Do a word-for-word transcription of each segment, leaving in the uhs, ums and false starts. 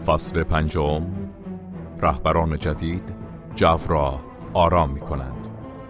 فصل پنجم. رهبران جدید جو را آرام می کنند.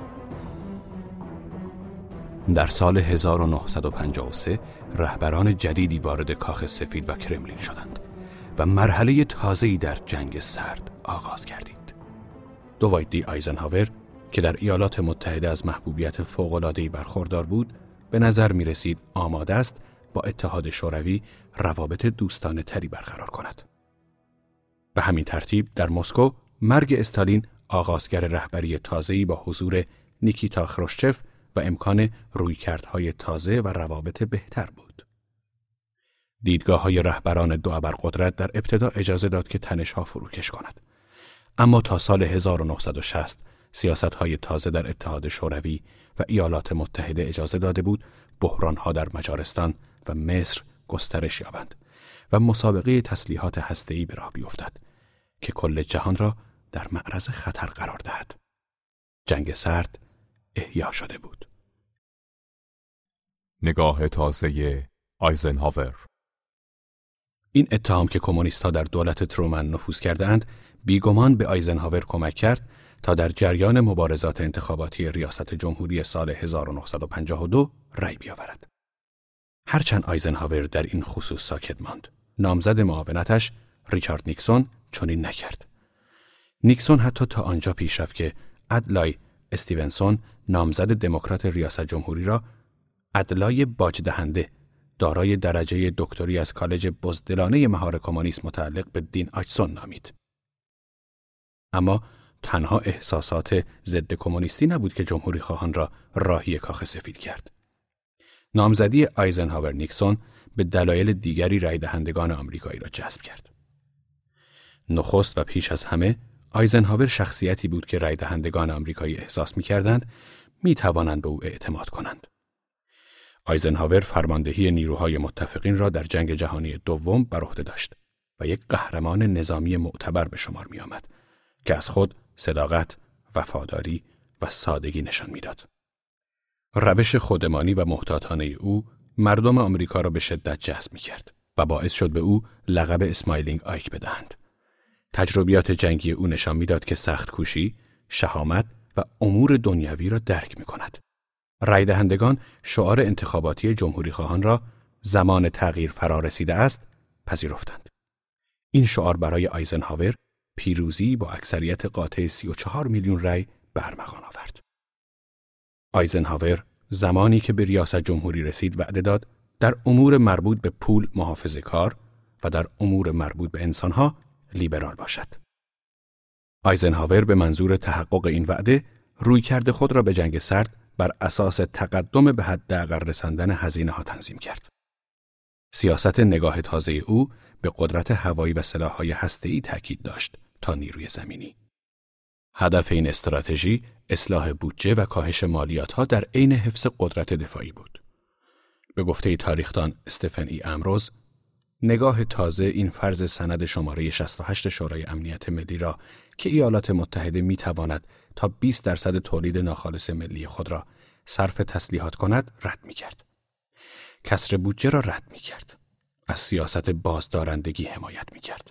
در سال هزار و نهصد و پنجاه و سه رهبران جدیدی وارد کاخ سفید و کرملین شدند و مرحله تازه‌ای در جنگ سرد آغاز گردید. دوایت دی آیزنهاور که در ایالات متحده از محبوبیت فوق‌العاده‌ای برخوردار بود، به نظر می رسید آماده است با اتحاد شوروی روابط دوستانه تری برقرار کند. به همین ترتیب در مسکو مرگ استالین آغازگر رهبری تازه‌ای با حضور نیکیتا خروشچف و امکان رویکردهای تازه و روابط بهتر بود. دیدگاه‌های رهبران دو ابرقدرت در ابتدا اجازه داد که تنش‌ها فروکش کند. اما تا سال هزار و نهصد و شصت سیاست‌های تازه در اتحاد شوروی و ایالات متحده اجازه داده بود بحران‌ها در مجارستان و مصر گسترش یابند و مسابقه تسلیحات هسته‌ای به راه بیفتد که کل جهان را در معرض خطر قرار دهد. جنگ سرد احیا شده بود. نگاه تازه آیزنهاور. این اتهام که کمونیست‌ها در دولت ترومن نفوذ کردند، بیگمان به آیزنهاور کمک کرد تا در جریان مبارزات انتخاباتی ریاست جمهوری سال هزار و نهصد و پنجاه و دو رأی بیاورد. هرچند آیزنهاور در این خصوص ساکت ماند، نامزد معاونتش ریچارد نیکسون چنین نکرد. نیکسون حتی تا آنجا پیش رفت که ادلای استیونسون، نامزد دموکرات ریاست جمهوری را ادلای باج دهنده دارای درجه دکتری از کالج بزدلانه مهار کمونیسم متعلق به دین آچسون نامید. اما تنها احساسات ضد کمونیستی نبود که جمهوری خواهان را راهی کاخ سفید کرد. نامزدی آیزنهاور نیکسون به دلایل دیگری رای دهندگان آمریکایی را جذب کرد. نخست و پیش از همه آیزنهاور شخصیتی بود که رای دهندگان آمریکایی احساس می‌کردند می‌توانند به او اعتماد کنند. آیزنهاور فرماندهی نیروهای متفقین را در جنگ جهانی دوم بر عهده داشت و یک قهرمان نظامی معتبر به شمار می‌آمد که از خود صداقت، وفاداری و سادگی نشان می‌داد. روش خودمانی و محتاطانه او مردم آمریکا را به شدت جذب می‌کرد و باعث شد به او لقب اسمایلینگ آیک بدهند. تجربیات جنگی او نشان می‌داد که سخت کوشی، شهامت و امور دنیوی را درک می‌کند. رای دهندگان شعار انتخاباتی جمهوری خواهان را زمان تغییر فرا رسیده است پذیرفتند. این شعار برای آیزنهاور پیروزی با اکثریت قاطع سی و چهار میلیون رای برمغان آورد. آیزنهاور زمانی که به ریاست جمهوری رسید وعده داد در امور مربوط به پول محافظه‌کار و در امور مربوط به انسانها لیبرال باشد. آیزنهاور به منظور تحقق این وعده رویکرد خود را به جنگ سرد بر اساس تقدم به حداقل رساندن هزینه‌ها تنظیم کرد. سیاست نگاه تازه او به قدرت هوایی و سلاح‌های هسته‌ای تاکید داشت تا نیروی زمینی. هدف این استراتژی اصلاح بودجه و کاهش مالیات‌ها در عین حفظ قدرت دفاعی بود. به گفته تاریخدان استفن ای امروز، نگاه تازه این فرض سند شماره شصت و هشت شورای امنیت ملی را که ایالات متحده می‌تواند تا بیست درصد تولید ناخالص ملی خود را صرف تسلیحات کند رد می‌کرد. کسر بودجه را رد می‌کرد. از سیاست بازدارندگی حمایت می‌کرد.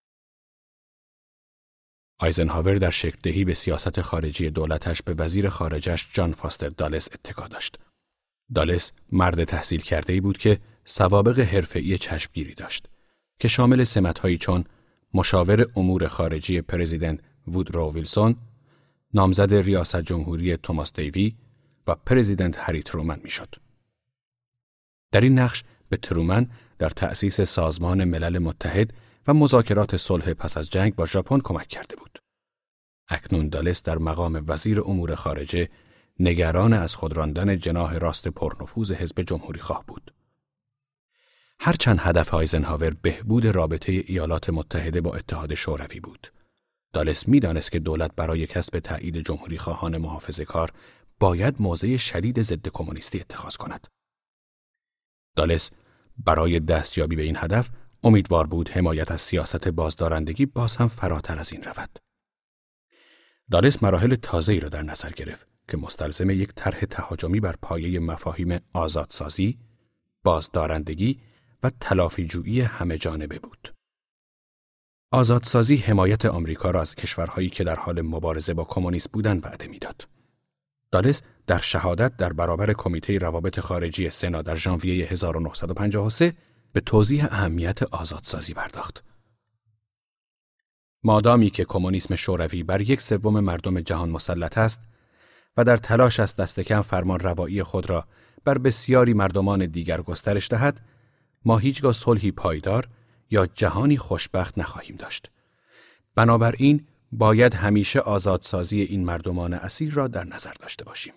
آیزنهاور در شکل دهی به سیاست خارجی دولتش به وزیر خارجش جان فاستر دالس اتکا داشت. دالس مرد تحصیل کرده‌ای بود که سوابق حرفه‌ای چشمگیری داشت که شامل سمت‌هایی چون مشاور امور خارجی پرزیدنت وودرو ویلسون، نامزد ریاست جمهوری توماس دیوی و پرزیدنت هری ترومن میشد. در این نقش به ترومن در تأسیس سازمان ملل متحد و مذاکرات صلح پس از جنگ با ژاپن کمک کرده بود. اکنون دالس در مقام وزیر امور خارجه نگران از خود راندن جناح راست پرنفوذ حزب جمهوری خواه بود. هرچند هدف آیزنهاور بهبود رابطه ایالات متحده با اتحاد شوروی بود، دالس می‌دانست که دولت برای کسب تایید جمهوری خواهان محافظه‌کار باید موضع شدید ضد کمونیستی اتخاذ کند. دالس برای دستیابی به این هدف امیدوار بود حمایت از سیاست بازدارندگی باز هم فراتر از این رود. دالس مراحل تازه‌ای را در نظر گرفت که مستلزم یک طرح تهاجمی بر پایه مفاهیم آزادسازی، بازدارندگی و تلافی‌جویی همه جانبه بود. آزادسازی حمایت آمریکا را از کشورهایی که در حال مبارزه با کمونیسم بودند وعده می‌داد. دالس در شهادت در برابر کمیته روابط خارجی سنا در ژانویه هزار و نهصد و پنجاه و سه به توضیح اهمیت آزادسازی پرداخت. مادامی که کمونیسم شوروی بر یک سوم مردم جهان مسلط است و در تلاش است دست کم فرمان روایی خود را بر بسیاری مردمان دیگر گسترش دهد، ما هیچگاه صلحی پایدار یا جهانی خوشبخت نخواهیم داشت. بنابراین باید همیشه آزادسازی این مردمان اسیر را در نظر داشته باشیم.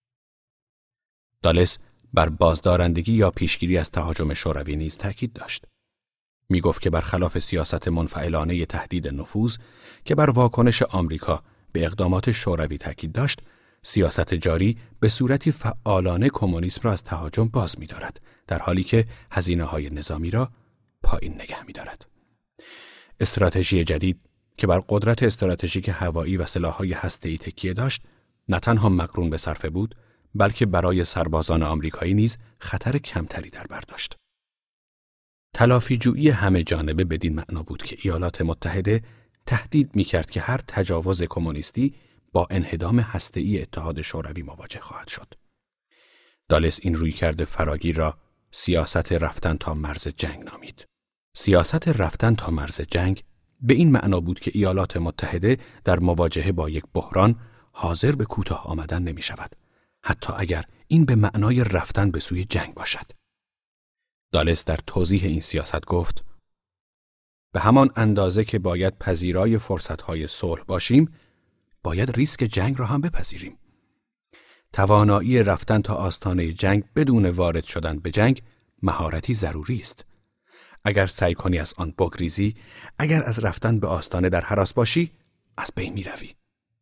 دالس بر بازدارندگی یا پیشگیری از تهاجم شوروی نیز تاکید داشت. می گفت که برخلاف سیاست منفعلانه تهدید نفوذ که بر واکنش آمریکا به اقدامات شوروی تاکید داشت، سیاست جاری به صورتی فعالانه کمونیسم را از تهاجم باز می دارد، در حالی که هزینه‌های نظامی را پایین نگه می دارد. استراتژی جدید که بر قدرت استراتژیک هوایی و سلاح‌های هسته‌ای تکیه داشت، نه تنها مقرون به صرفه بود، بلکه برای سربازان آمریکایی نیز خطر کمتری در بر داشت. تلافی‌جویی همه جانبه بدین معنا بود که ایالات متحده تهدید می‌کرد که هر تجاوز کمونیستی با انهدام هسته‌ای اتحاد شوروی مواجه خواهد شد. دالس این رویکرد فراگیر را سیاست رفتن تا مرز جنگ نامید. سیاست رفتن تا مرز جنگ به این معنا بود که ایالات متحده در مواجهه با یک بحران حاضر به کوتاه آمدن نمی شود، حتی اگر این به معنای رفتن به سوی جنگ باشد. دالس در توضیح این سیاست گفت: به همان اندازه که باید پذیرای فرصتهای صلح باشیم، باید ریسک جنگ را هم بپذیریم. توانایی رفتن تا آستانه جنگ بدون وارد شدن به جنگ مهارتی ضروری است. اگر سعی کنی از آن بگریزی، اگر از رفتن به آستانه در هراس باشی، از بین می روی.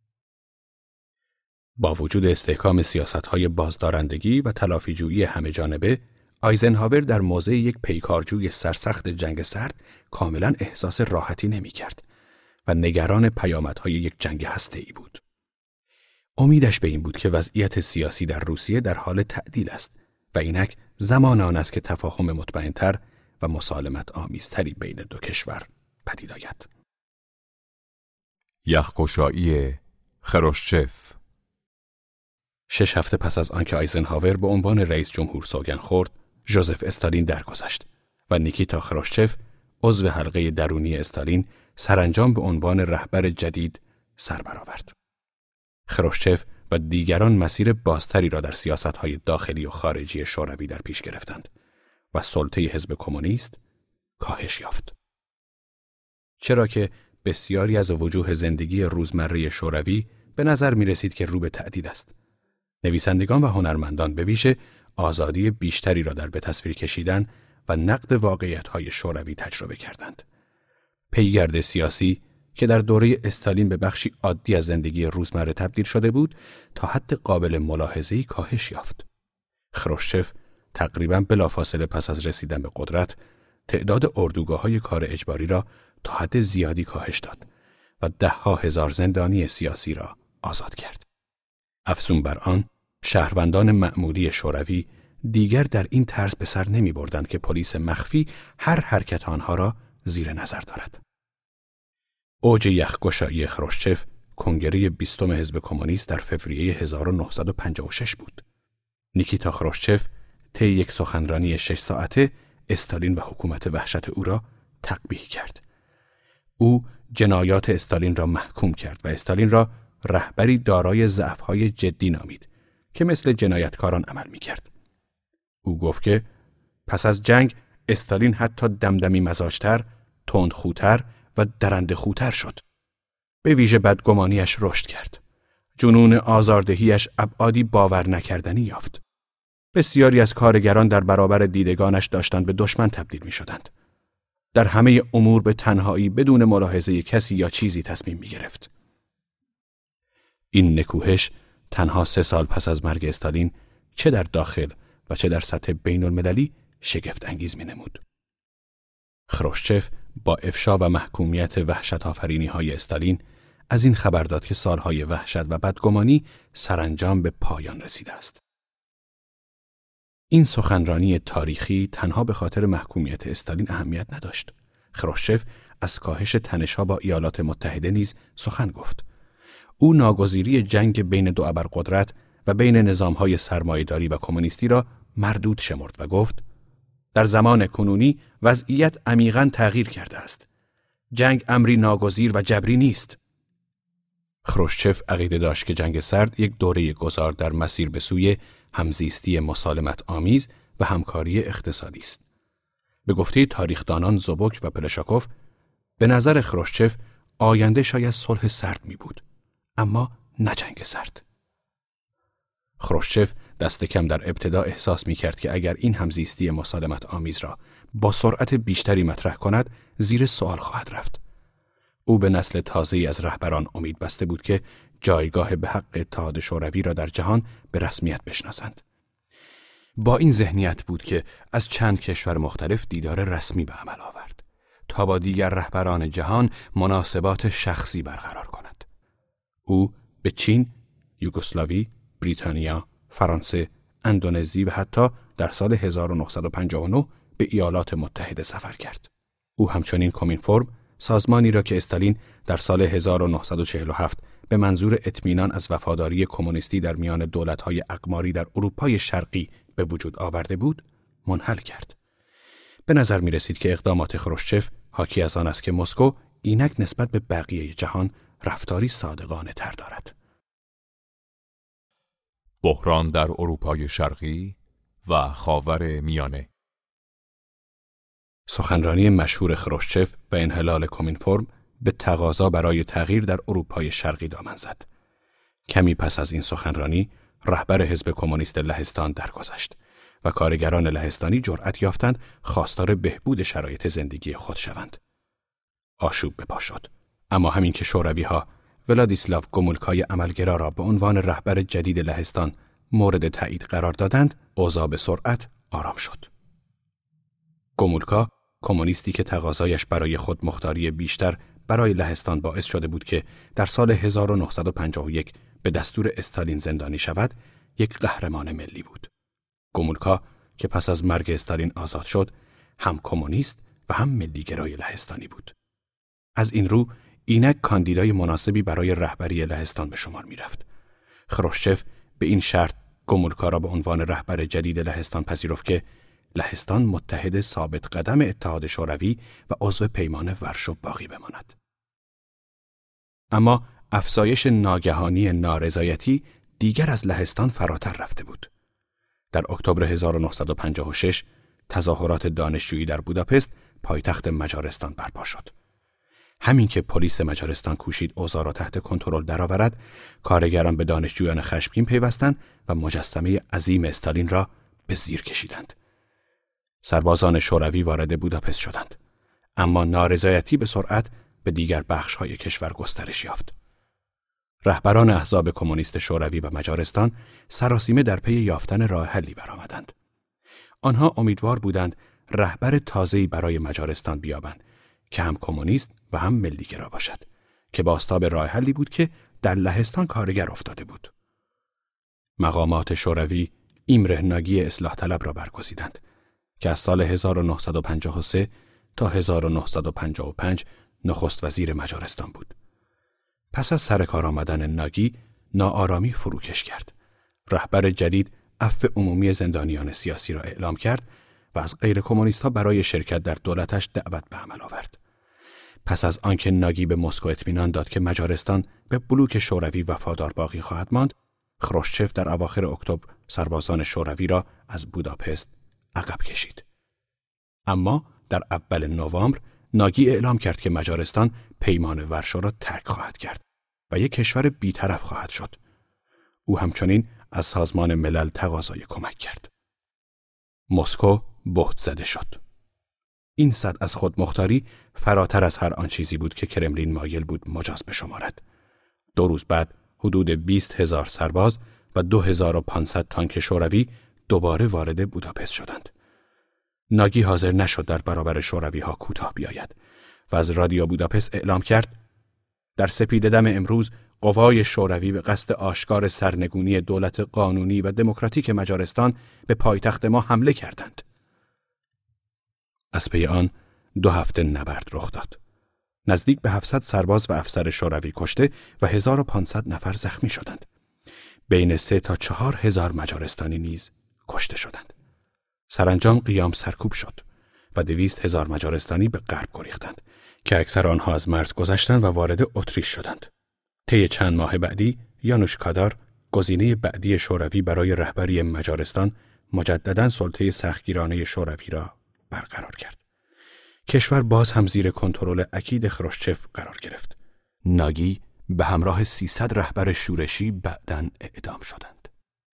با وجود استحکام سیاست‌های بازدارندگی و تلافی‌جویی همه جانبه، آیزنهاور در موضع یک پیکارجوی سرسخت جنگ سرد کاملاً احساس راحتی نمی‌کرد و نگران پیامدهای یک جنگ هسته‌ای بود. امیدش به این بود که وضعیت سیاسی در روسیه در حال تعدیل است و اینک زمان آن است که تفاهم مطمئن‌تر و مسالمت آمیزتری بین دو کشور پدید آید. یخگشایی خروشچف. شش هفته پس از آنکه آیزنهاور به عنوان رئیس جمهور سوگند خورد، ژوزف استالین درگذشت و نیکیتا خروشچف، عضو حلقه درونی استالین، سرانجام به عنوان رهبر جدید سر برآورد. خروشچف و دیگران مسیر بازتری را در سیاست‌های داخلی و خارجی شوروی در پیش گرفتند و سلطه حزب کمونیست کاهش یافت. چرا که بسیاری از وجوه زندگی روزمره شوروی به نظر می رسید که رو به تعدیل است. نویسندگان و هنرمندان به ویژه آزادی بیشتری را در به تصویر کشیدن و نقد واقعیت‌های شوروی تجربه کردند. پیگرد سیاسی که در دوره استالین به بخشی عادی از زندگی روزمره تبدیل شده بود، تا حد قابل ملاحظه‌ای کاهش یافت. خروشچف تقریباً بلافاصله پس از رسیدن به قدرت، تعداد اردوگاه‌های کار اجباری را تا حد زیادی کاهش داد و ده‌ها هزار زندانی سیاسی را آزاد کرد. افزون بر آن، شهروندان معمولی شوروی دیگر در این طرز به سر نمی بردند که پلیس مخفی هر حرکت آنها را زیر نظر دارد. اوج یخگشایی خروشچف کنگره بیستم حزب کمونیست در فوریه هزار و نهصد و پنجاه و شش بود. نیکیتا خروشچف طی یک سخنرانی شش ساعته استالین و حکومت وحشت او را تقبیح کرد. او جنایات استالین را محکوم کرد و استالین را رهبری دارای ضعف‌های جدی نامید که مثل جنایتکاران عمل می‌کرد. او گفت که پس از جنگ استالین حتی دمدمی مزاجتر، تندخوتر و درندخوتر شد. به ویژه بدگمانیش رشد کرد. جنون آزاردهیش ابعادی باور نکردنی یافت. بسیاری از کارگران در برابر دیدگانش داشتند به دشمن تبدیل می شدند. در همه امور به تنهایی بدون ملاحظه کسی یا چیزی تصمیم می گرفت. این نکوهش تنها سه سال پس از مرگ استالین چه در داخل و چه در سطح بین المللی شگفت انگیز می نمود. خروشچف با افشا و محکومیت وحشت آفرینی های استالین از این خبر داد که سالهای وحشت و بدگمانی سرانجام به پایان رسیده است. این سخنرانی تاریخی تنها به خاطر محکومیت استالین اهمیت نداشت. خروشچف از کاهش تنش‌ها با ایالات متحده نیز سخن گفت. او ناگزیری جنگ بین دو ابرقدرت و بین نظام‌های سرمایه‌داری و کمونیستی را مردود شمرد و گفت: در زمان کنونی وضعیت عمیقاً تغییر کرده است. جنگ امری ناگزیر و جبری نیست. خروشچف عقیده داشت که جنگ سرد یک دوره گذار در مسیر به سوی همزیستی مسالمت آمیز و همکاری اقتصادی است. به گفته تاریخدانان زوبوک و پلشاکوف، به نظر خروشچف آینده شاید صلح سرد می بود، اما نه جنگ سرد. خروشچف دست کم در ابتدا احساس می کرد که اگر این همزیستی مسالمت آمیز را با سرعت بیشتری مطرح کند، زیر سوال خواهد رفت. او به نسل تازه‌ای از رهبران امید بسته بود که جایگاه به حق اتحاد شوروی را در جهان به رسمیت بشناسند. با این ذهنیت بود که از چند کشور مختلف دیدار رسمی به عمل آورد تا با دیگر رهبران جهان مناسبات شخصی برقرار کند. او به چین، یوگسلاوی، بریتانیا، فرانسه، اندونزی و حتی در سال هزار و نهصد و پنجاه و نه به ایالات متحده سفر کرد. او همچنین کومینفورم، سازمانی را که استالین در سال هزار و نهصد و چهل و هفت به منظور اطمینان از وفاداری کمونیستی در میان دولت‌های اقماری در اروپای شرقی به وجود آورده بود، منحل کرد. به نظر می رسید که اقدامات خروشچف حاکی از آن است که مسکو اینک نسبت به بقیه جهان رفتاری صادقانه تر دارد. بحران در اروپای شرقی و خاور میانه. سخنرانی مشهور خروشچف و انحلال کومینفورم به تقاضا برای تغییر در اروپای شرقی دامن زد. کمی پس از این سخنرانی، رهبر حزب کمونیست لهستان درگذشت و کارگران لهستانی جرأت یافتند خواستار بهبود شرایط زندگی خود شوند. آشوب به پا شد. اما همین که شوروی‌ها ولادیسلاو گومولکای عملگرا را به عنوان رهبر جدید لهستان مورد تایید قرار دادند، اوضاع به سرعت آرام شد. گومولکا، کمونیستی که تقاضایش برای خود مختاری بیشتر برای لهستان باعث شده بود که در سال هزار و نهصد و پنجاه و یک به دستور استالین زندانی شود، یک قهرمان ملی بود. گومولکا که پس از مرگ استالین آزاد شد، هم کمونیست و هم ملیگرای لهستانی بود. از این رو اینک کاندیدای مناسبی برای رهبری لهستان به شمار می رفت. خروشچف به این شرط گومولکا را به عنوان رهبر جدید لهستان پذیرفت که لهستان متحد ثابت قدم اتحاد شوروی و عضو پیمان ورشو باقی بماند. اما افزایش ناگهانی نارضایتی دیگر از لهستان فراتر رفته بود. در اکتبر هزار و نهصد و پنجاه و شش تظاهرات دانشجویی در بوداپست، پایتخت مجارستان برپا شد. همین که پلیس مجارستان کوشید اوضاع را تحت کنترل درآورد، کارگران به دانشجویان خشمگین پیوستند و مجسمه عظیم استالین را به زیر کشیدند. سربازان شوروی وارد بوداپست شدند، اما نارضایتی به سرعت به دیگر بخش‌های کشور گسترش یافت. رهبران احزاب کمونیست شوروی و مجارستان سراسیمه در پی یافتن راه حلی برآمدند. آنها امیدوار بودند رهبر تازه‌ای برای مجارستان بیابند که هم کمونیست و هم ملیگرا باشد، که بازتاب راه حلی بود که در لهستان کارگر افتاده بود. مقامات شوروی ایمره ناگی اصلاح طلب را برگزیدند که از سال هزار و نهصد و پنجاه و سه تا هزار و نهصد و پنجاه و پنج نخست وزیر مجارستان بود. پس از سر کار آمدن ناگی، ناآرامی فروکش کرد. رهبر جدید عفو عمومی زندانیان سیاسی را اعلام کرد و از غیر کمونیست‌ها برای شرکت در دولتش دعوت به عمل آورد. پس از آنکه ناگی به مسکو اطمینان داد که مجارستان به بلوک شوروی وفادار باقی خواهد ماند، خروشچف در اواخر اکتبر سربازان شوروی را از بوداپست عقب کشید. اما در اول نوامبر ناگی اعلام کرد که مجارستان پیمان ورشو را ترک خواهد کرد و یک کشور بی‌طرف خواهد شد. او همچنین از سازمان ملل تقاضای کمک کرد. مسکو بهت زده شد. این سطح از خودمختاری فراتر از هر آن چیزی بود که کرملین مایل بود مجاز بشمارد. دو روز بعد حدود بیست هزار سرباز و دو هزار و پانصد تانک شوروی دوباره وارد بوداپست شدند. ناگی حاضر نشد در برابر شوروی ها کوتاه بیاید و از رادیو بوداپست اعلام کرد: در سپیده‌دم امروز قوای شوروی به قصد آشکار سرنگونی دولت قانونی و دموکراتیک مجارستان به پایتخت ما حمله کردند. از پی آن دو هفته نبرد رخ داد. نزدیک به هفتصد سرباز و افسر شوروی کشته و هزار و پانصد نفر زخمی شدند. بین سه تا چهار هزار مجارستانی نیز کشته شدند. سرانجام قیام سرکوب شد و دویست هزار مجارستانی به غرب گریختند که اکثر آنها از مرز گذشتند و وارد اتریش شدند. طی چند ماه بعدی یانوش کادار، گزینه بعدی شوروی برای رهبری مجارستان، مجدداً سلطه سختگیرانه شوروی را برقرار کرد. کشور باز هم زیر کنترل اکید خروشچف قرار گرفت. ناگی به همراه سیصد رهبر شورشی بعداً اعدام شدند.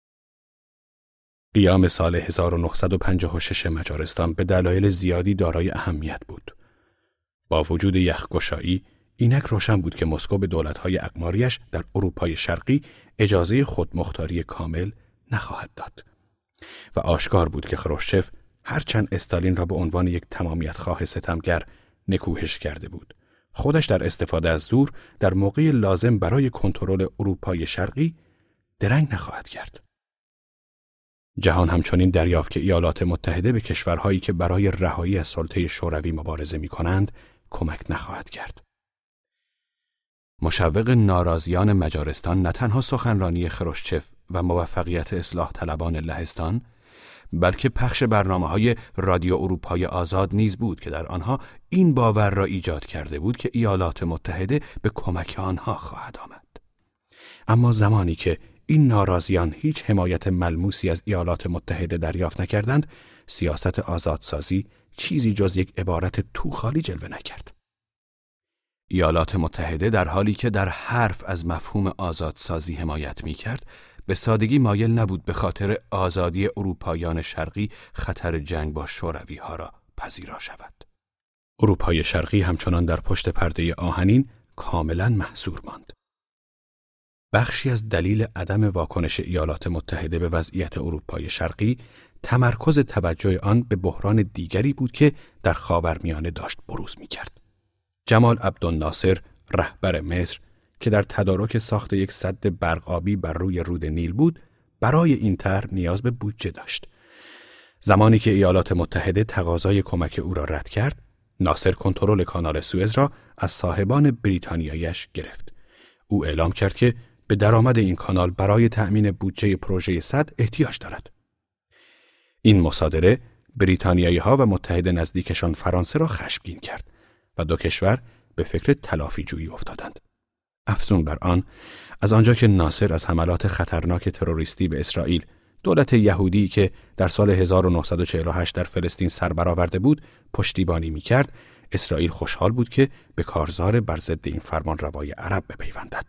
قیام سال هزار و نهصد و پنجاه و شش مجارستان به دلایل زیادی دارای اهمیت بود. با وجود یخگشایی، اینک روشن بود که مسکو به دولت‌های اقماریش در اروپای شرقی اجازه خودمختاری کامل نخواهد داد. و آشکار بود که خروشچف هرچند استالین را به عنوان یک تمامیت‌خواه ستمگر نکوهش کرده بود، خودش در استفاده از زور در موقع لازم برای کنترل اروپای شرقی درنگ نخواهد کرد. جهان همچنین دریافت که ایالات متحده به کشورهایی که برای رهایی از سلطه شوروی مبارزه می‌کنند کمک نخواهد کرد. مشوق ناراضیان مجارستان نه تنها سخنرانی خروشچف و موفقیت اصلاح طلبان لهستان، بلکه پخش برنامه‌های رادیو اروپای آزاد نیز بود که در آنها این باور را ایجاد کرده بود که ایالات متحده به کمک آنها خواهد آمد. اما زمانی که این ناراضیان هیچ حمایت ملموسی از ایالات متحده دریافت نکردند، سیاست آزادسازی چیزی جز یک عبارت توخالی جلوه نکرد. ایالات متحده در حالی که در حرف از مفهوم آزادسازی حمایت می‌کرد، به سادگی مایل نبود به خاطر آزادی اروپایان شرقی خطر جنگ با شوروی‌ها را پذیرا شود. اروپای شرقی همچنان در پشت پرده آهنین کاملاً محصور ماند. بخشی از دلیل عدم واکنش ایالات متحده به وضعیت اروپای شرقی تمرکز توجه آن به بحران دیگری بود که در خاورمیانه داشت بروز می‌کرد. جمال عبدالناصر، رهبر مصر، که در تدارک ساخت یک سد برق‌آبی بر روی رود نیل بود، برای این طرح نیاز به بودجه داشت. زمانی که ایالات متحده تقاضای کمک او را رد کرد، ناصر کنترل کانال سوئز را از صاحبان بریتانیایش گرفت. او اعلام کرد که به درآمد این کانال برای تأمین بودجه پروژه سد احتیاج دارد. این مصادره بریتانیایی‌ها و متحد نزدیکشان فرانسه را خشمگین کرد و دو کشور به فکر تلافی جویی افتادند. افزون بر آن، از آنجا که ناصر از حملات خطرناک تروریستی به اسرائیل، دولت یهودی که در سال هزار و نهصد و چهل و هشت در فلسطین سر برآورده بود، پشتیبانی می‌کرد، اسرائیل خوشحال بود که به کارزار بر ضد این فرمانروای عرب بپیوندد.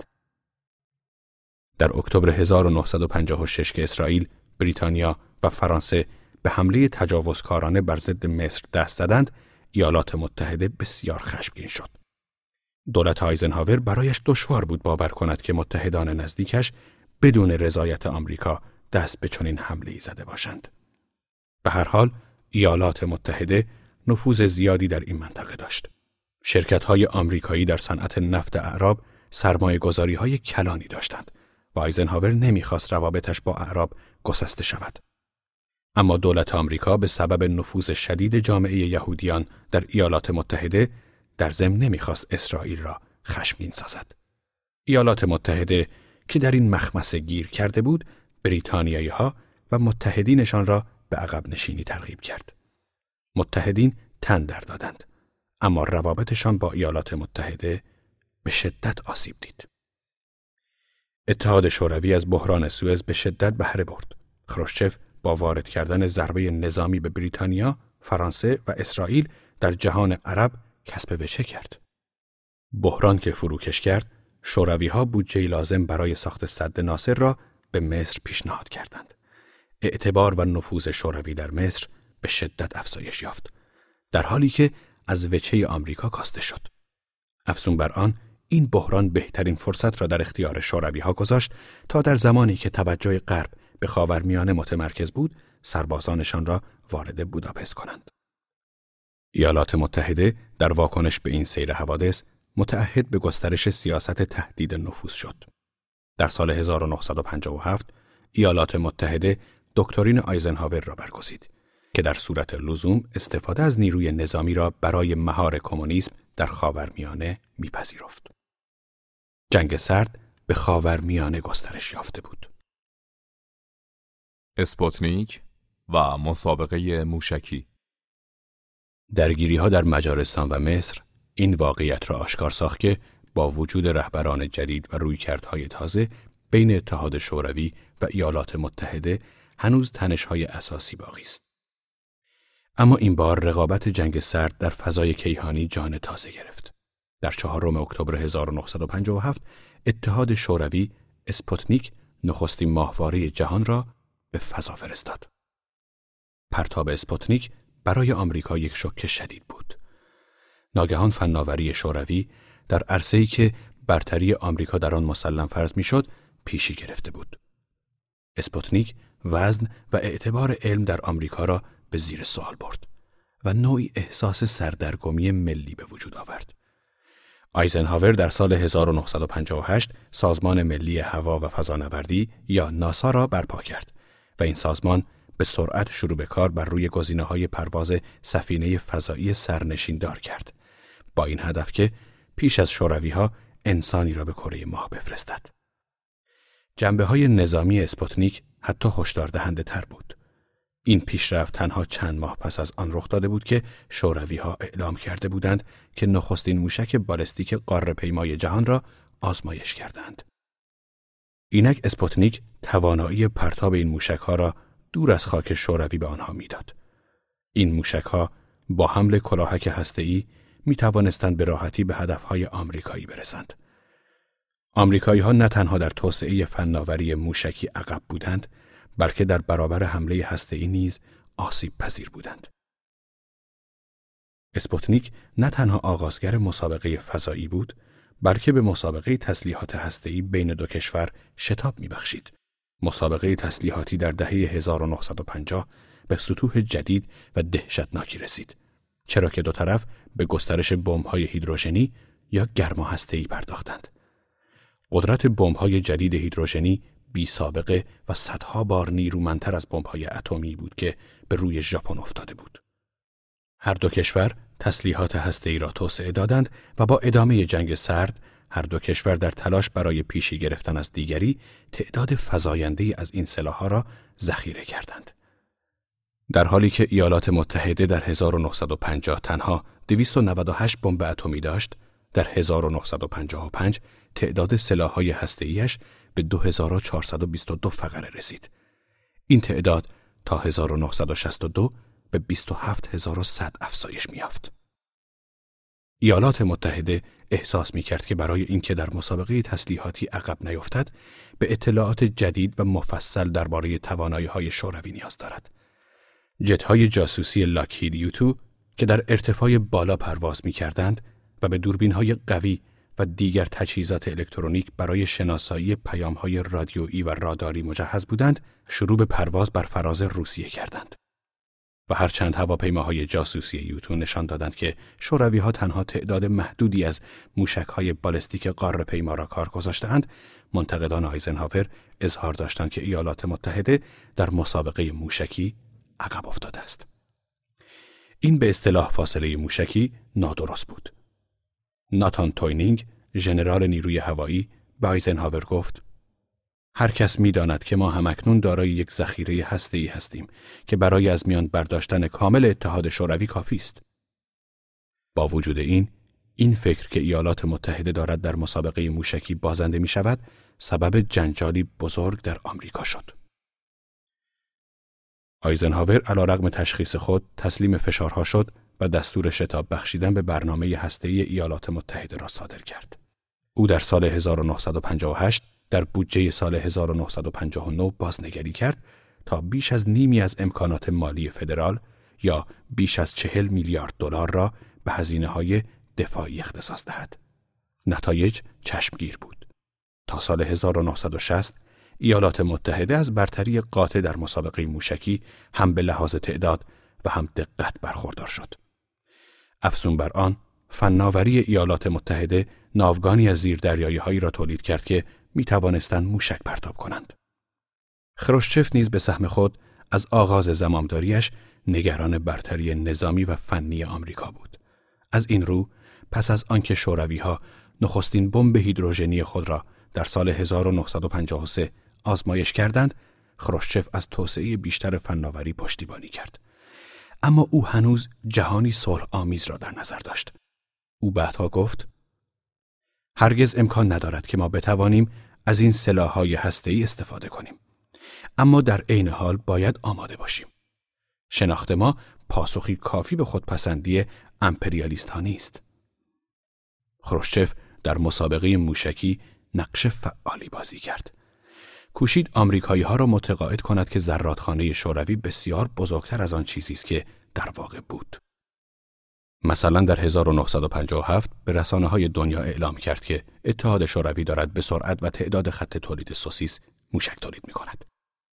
در اکتبر هزار و نهصد و پنجاه و شش که اسرائیل، بریتانیا و فرانسه به حمله تجاوزکارانه بر ضد مصر دست زدند، ایالات متحده بسیار خشمگین شد. دولت آیزنهاور برایش دشوار بود باور کند که متحدان نزدیکش بدون رضایت آمریکا دست به چنین حمله‌ای زده باشند. به هر حال، ایالات متحده نفوذ زیادی در این منطقه داشت. شرکت‌های آمریکایی در صنعت نفت اعراب سرمایه‌گذاری‌های کلانی داشتند و آیزنهاور نمی‌خواست روابطش با اعراب گسسته شود. اما دولت آمریکا به سبب نفوذ شدید جامعه یهودیان در ایالات متحده در ضمن نمی‌خواست اسرائیل را خشمگین سازد. ایالات متحده که در این مخمسه گیر کرده بود، بریتانیایی‌ها و متحدینشان را به عقب نشینی ترغیب کرد. متحدین تن در دادند، اما روابطشان با ایالات متحده به شدت آسیب دید. اتحاد شوروی از بحران سوئز به شدت بهره برد. خروشچف با وارد کردن ضربه نظامی به بریتانیا، فرانسه و اسرائیل در جهان عرب کسب وجه کرد. بحران که فروکش کرد، شوروی‌ها بودجه لازم برای ساخت سد ناصر را به مصر پیشنهاد کردند. اعتبار و نفوذ شوروی در مصر به شدت افزایش یافت، در حالی که از وجه آمریکا کاسته شد. افزون بر آن، این بحران بهترین فرصت را در اختیار شوروی‌ها گذاشت تا در زمانی که توجه غرب به خاورمیانه متمرکز بود، سربازانشان را وارد بوداپست کنند. ایالات متحده در واکنش به این سیر حوادث متعهد به گسترش سیاست تهدید نفوذ شد. در سال هزار و نهصد و پنجاه و هفت ایالات متحده دکترین آیزنهاور را برگزید که در صورت لزوم استفاده از نیروی نظامی را برای مهار کمونیسم در خاورمیانه میپذیرفت. جنگ سرد به خاورمیانه گسترش یافته بود. اسپوتنیک و مسابقه موشکی. درگیری‌ها در مجارستان و مصر این واقعیت را آشکار ساخت که با وجود رهبران جدید و رویکردهای تازه بین اتحاد شوروی و ایالات متحده هنوز تنش‌های اساسی باقی است. اما این بار رقابت جنگ سرد در فضای کیهانی جان تازه گرفت. در چهارم اکتبر هزار و نهصد و پنجاه و هفت اتحاد شوروی اسپوتنیک نخستین ماهواره جهان را به فضا فرستاد. پرتاب اسپوتنیک برای آمریکا یک شوک شدید بود. ناگهان فناوری شوروی در عرصه‌ای که برتری آمریکا در آن مسلم فرض می‌شد پیشی گرفته بود. اسپوتنیک وزن و اعتبار علم در آمریکا را به زیر سوال برد و نوعی احساس سردرگمی ملی به وجود آورد. آیزنهاور در سال هزار و نهصد و پنجاه و هشت سازمان ملی هوا و فضانوردی یا ناسا را برپا کرد و این سازمان به سرعت شروع به کار بر روی گزینه‌های پرواز سفینه فضایی سرنشیندار کرد، با این هدف که پیش از شوروی‌ها انسانی را به کره ماه بفرستد. جنبه‌های نظامی اسپوتنیک حتی هشدار دهنده تر بود. این پیشرفت تنها چند ماه پس از آن رخ داده بود که شوروی‌ها اعلام کرده بودند که نخستین موشک بالستیک قاره‌پیمای جهان را آزمایش کردند. اینک اسپوتنیک توانایی پرتاب این موشک‌ها را دور از خاک شوروی به آنها میداد. این موشک‌ها با حمل کلاهک هسته‌ای می توانستند به راحتی به هدفهای آمریکایی برسند. آمریکایی‌ها نه تنها در توسعه فناوری موشکی عقب بودند، بلکه در برابر حمله هسته‌ای نیز آسیب پذیر بودند. اسپوتنیک نه تنها آغازگر مسابقه فضایی بود، بلکه به مسابقه تسلیحات هسته‌ای بین دو کشور شتاب می‌بخشید. مسابقه تسلیحاتی در دهه هزار و نهصد و پنجاه به سطوح جدید و دهشتناکی رسید، چرا که دو طرف به گسترش بمب‌های هیدروژنی یا گرما هسته‌ای پرداختند. قدرت بمب‌های جدید هیدروژنی بی سابقه و صدها بار نیرومندتر از بمب‌های اتمی بود که به روی ژاپن افتاده بود. هر دو کشور تسلیحات هسته‌ای را توسعه دادند و با ادامه جنگ سرد هر دو کشور در تلاش برای پیشی گرفتن از دیگری تعداد فزاینده‌ای از این سلاح‌ها را ذخیره کردند. در حالی که ایالات متحده در هزار و نهصد و پنجاه تنها دویست و نود و هشت بمب اتمی داشت، در هزار و نهصد و پنجاه و پنج تعداد سلاح‌های هسته‌ای‌اش به دو هزار و چهارصد و بیست و دو فقره رسید. این تعداد تا هزار و نهصد و شصت و دو به بیست و هفت هزار و صد افزایش می‌یافت. ایالات متحده احساس می‌کرد که برای اینکه در مسابقه تسلیحاتی عقب نیفتد، به اطلاعات جدید و مفصل درباره توانایی‌های شوروی نیاز دارد. جت‌های جاسوسی لاکهید یوتو که در ارتفاع بالا پرواز می‌کردند و به دوربین‌های قوی و دیگر تجهیزات الکترونیک برای شناسایی پیام‌های رادیویی و راداری مجهز بودند، شروع به پرواز بر فراز روسیه کردند. و هرچند هواپیماهای جاسوسی یوتو نشان دادند که شوروی‌ها تنها تعداد محدودی از موشک‌های بالستیک قاره‌پیما را کار گذاشته‌اند، منتقدان آیزنهاور اظهار داشتند که ایالات متحده در مسابقه موشکی عقب افتاده است. این به اصطلاح فاصله موشکی نادرست بود. ناتان توینینگ، ژنرال نیروی هوایی، به آیزنهاور گفت: هر کس می‌داند که ما همکنون دارای یک ذخیره هسته‌ای هستیم که برای از میان برداشتن کامل اتحاد شوروی کافی است. با وجود این، این فکر که ایالات متحده دارد در مسابقه موشکی بازنده می‌شود، سبب جنجالی بزرگ در آمریکا شد. آیزنهاور علیرغم تشخیص خود تسلیم فشارها شد و دستور شتاب بخشیدن به برنامه هسته‌ای ایالات متحده را صادر کرد. او در سال هزار و نهصد و پنجاه و هشت در بودجه سال هزار و نهصد و پنجاه و نه بازنگری کرد تا بیش از نیمی از امکانات مالی فدرال یا بیش از چهل میلیارد دلار را به هزینه‌های دفاعی اختصاص دهد. نتایج چشمگیر بود. تا سال هزار و نهصد و شصت ایالات متحده از برتری قاطع در مسابقه موشکی هم به لحاظ تعداد و هم دقت برخوردار شد. افزون بر آن، فناوری ایالات متحده ناوگانی از زیردریایی‌هایی را تولید کرد که می توانستند موشک پرتاب کنند. خروشچف نیز به سهم خود از آغاز زمامداریش نگران برتری نظامی و فنی آمریکا بود. از این رو، پس از آنکه شوروی‌ها نخستین بمب هیدروژنی خود را در سال هزار و نهصد و پنجاه و سه آزمایش کردند، خروشچف از توسعه بیشتر فناوری پشتیبانی کرد. اما او هنوز جهانی صلح آمیز را در نظر داشت. او بعدها گفت: هرگز امکان ندارد که ما بتوانیم از این سلاح‌های هسته‌ای استفاده کنیم. اما در عین حال باید آماده باشیم. شناخت ما پاسخی کافی به خودپسندی امپریالیست ها نیست. خروشچف در مسابقه موشکی نقش فعالی بازی کرد. کوشید آمریکایی ها را متقاعد کند که زرادخانه شوروی بسیار بزرگتر از آن چیزی است که در واقع بود. مثلا در هزار و نهصد و پنجاه و هفت به رسانه های دنیا اعلام کرد که اتحاد شوروی دارد به سرعت و تعداد خط تولید سوسیس موشک تولید می کند.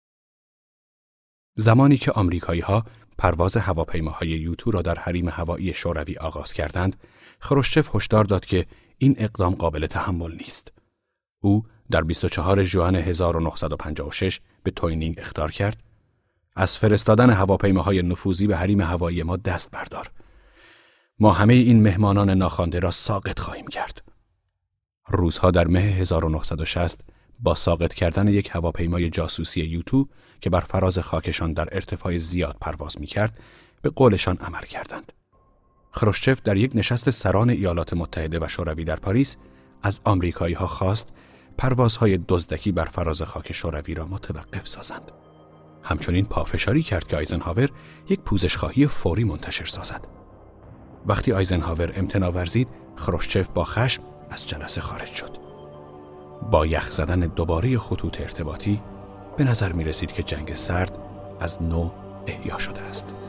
زمانی که آمریکایی ها پرواز هواپیماهای یوتو را در حریم هوایی شوروی آغاز کردند، خروشچف هشدار داد که این اقدام قابل تحمل نیست. او در بیست و چهارم ژوئن هزار و نهصد و پنجاه و شش به توینینگ اخطار کرد: از فرستادن هواپیماهای نفوذی به حریم هوایی ما دست بردار. ما همه این مهمانان ناخوانده را ساقط خواهیم کرد. روس‌ها در مه هزار و نهصد و شصت با ساقط کردن یک هواپیمای جاسوسی یوتو که بر فراز خاکشان در ارتفاع زیاد پرواز می‌کرد، به قولشان عمل کردند. خروشچف در یک نشست سران ایالات متحده و شوروی در پاریس از آمریکایی‌ها خواست پروازهای دزدکی بر فراز خاک شوروی را متوقف سازند. همچنین پافشاری کرد که آیزنهاور یک پوزش‌خواهی فوری منتشر سازد. وقتی آیزنهاور امتناع ورزید، خروشچف با خشم از جلسه خارج شد. با یخ زدن دوباره خطوط ارتباطی به نظر می رسید که جنگ سرد از نو احیا شده است.